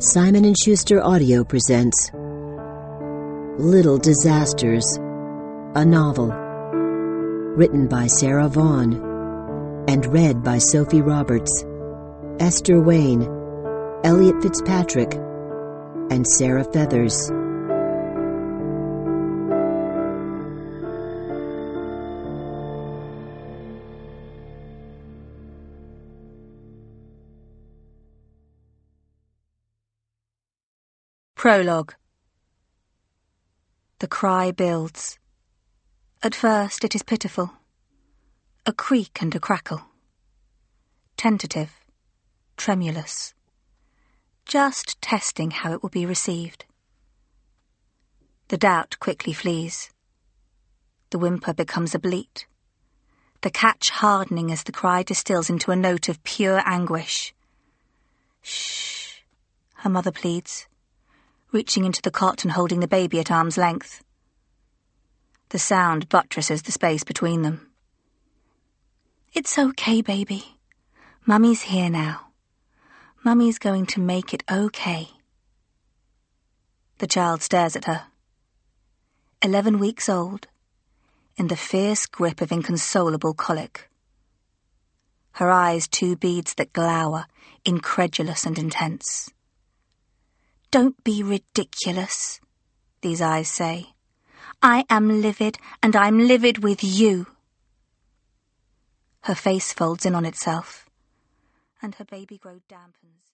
Simon & Schuster Audio presents Little Disasters, a novel. Written by Sarah Vaughn and read by Sophie Roberts, Esther Wayne, Elliot Fitzpatrick, and Sarah Feathers. Prologue. The cry builds. At first it is pitiful. A creak and a crackle. Tentative. Tremulous. Just testing how it will be received. The doubt quickly flees. The whimper becomes a bleat. The catch hardening as the cry distills into a note of pure anguish. Shh, her mother pleads, reaching into the cot and holding the baby at arm's length. The sound buttresses the space between them. It's okay, baby. Mummy's here now. Mummy's going to make it okay. The child stares at her. 11 weeks old, in the fierce grip of inconsolable colic. Her eyes 2 beads that glower, incredulous and intense. Don't be ridiculous, these eyes say. I am livid, and I'm livid with you. Her face folds in on itself, and her baby grow dampens.